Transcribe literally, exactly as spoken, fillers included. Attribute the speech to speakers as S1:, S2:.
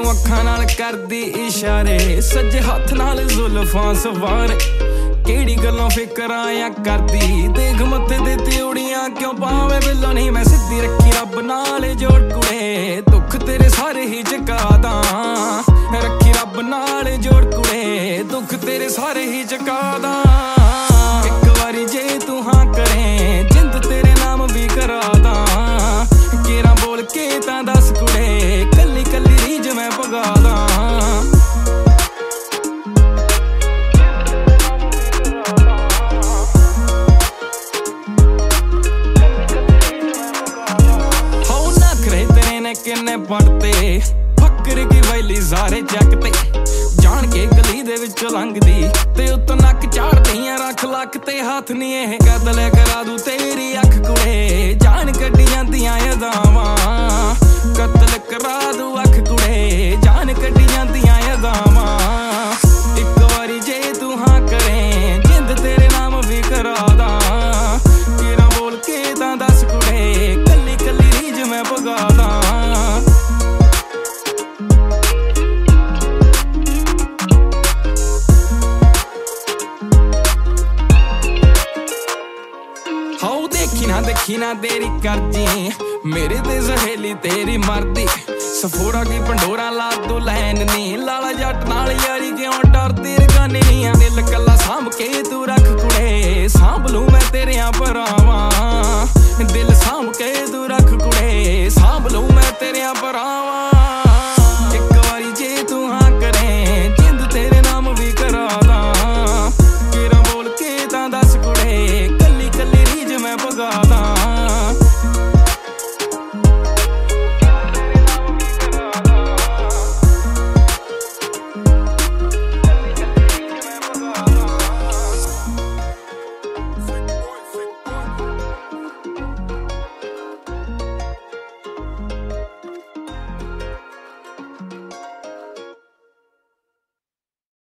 S1: ਅੱਖਾਂ ਨਾਲ ਕਰਦੀ ਇਸ਼ਾਰੇ, ਸੱਜੇ ਹੱਥ ਨਾਲ ਜ਼ੁਲਫਾਂ ਸਵਾਰੇ। ਕਿਹੜੀ ਗੱਲੋਂ ਫਿਕਰਾਂ ਆ ਕਰਦੀ, ਦੇਖ ਮੱਥੇ ਤੇ ਤਿਉੜੀਆਂ ਕਿਉਂ ਪਾਵੇਂ ਬਿੱਲੋ ਨਹੀਂ ਮੈਂ ਸਿੱਧੀ ਰੱਖੀ ਰੱਬ ਨਾਲ ਜੋੜ ਕੁੜੇ। ਦੁੱਖ ਤੇਰੇ ਸਾਰੇ ਹੀ ਚੁਕਾਦਾਂ, ਰੱਖੀ ਰੱਬ ਨਾਲ ਜੋੜ ਕੁੜੇ। ਦੁੱਖ ਤੇਰੇ ਸਾਰੇ ਹੀ ਚੁਕਾਦਾਂ। ਇੱਕ ਵਾਰੀ ਜੇ ਤੂੰ ਹਾਂ ਕਰੇ, ਜਿੰਦ ਤੇਰੇ ਨਾਮ ਵੀ ਕਰਾਦਾਂ। ਕੇਰਾਂ ਬੋਲ ਕੇ ਤਾਂ ਦੱਸ ਕੁੜੇ, ਕੱਲੀ ਕੱਲੀ ਰੀਝ ਮੈਂ ਪਗਾਦਾਂ। ਕਿੰਨੇ ਪੜਤੇ ਫੱਕਰ ਕੀ ਵੈਲੀ ਸਾਰੇ ਚੱਕ ਤੇ, ਜਾਣ ਕੇ ਗਲੀ ਦੇ ਵਿੱਚੋਂ ਲੰਘਦੀ ਤੇ ਉੱਤੋਂ ਨੱਕ ਝਾੜਦੀਆਂ ਰੱਖ ਲੱਕ ਤੇ ਹੱਥ ਨੀ ਇਹ ਕਤਲ ਕਰਾ ਦੂ ਤੇਰੀ ਅੱਖ ਕੁੜੇ। ਜਾਣ ਕੱਢੀ ਜਾਂਦੀਆਂ ਅਦਾਵਾਂ, ਕਤਲ ਕਰਾ ਦੂ ਅੱਖ ਕੁੜੇ। ਜਾਣ ਕੱਢੀ ਜਾਂਦੀਆਂ ਅਦਾਵਾਂ। ਇੱਕ ਵਾਰੀ ਜੇ ਤੂੰ ਹਾਂ ਕਰੇ, ਜਿੰਦ ਤੇਰੇ ਨਾਮ ਵੀ ਕਰਾਦਾਂ। ਕਿਹੜਾ ਬੋਲ ਕੇ ਤਾਂ ਦੱਸ ਕੁੜੇ, ਕੱਲੀ ਕੱਲੀ ਰੀਝ ਮੈਂ ਪਗਾਦਾਂ। ਹਾਉ ਦੇਖੀ ਨਾ ਦੇਖੀ ਨਾ ਤੇਰੀ ਕਰਦੀ, ਮੇਰੇ ਤੇ ਸਹੇਲੀ ਤੇਰੀ ਮਰਦੀ। ਸਫੋੜਾ ਕੀ ਪੰਡੋਰਾ ਲਾ ਤੂੰ ਲੈਣ ਨੀ, ਲਾਲਾ ਜੱਟ ਨਾਲ ਯਾਰੀ ਕਿਉਂ ਡਰਦੀ ਰਗਾਨੀ ਨੀ। ਦਿਲ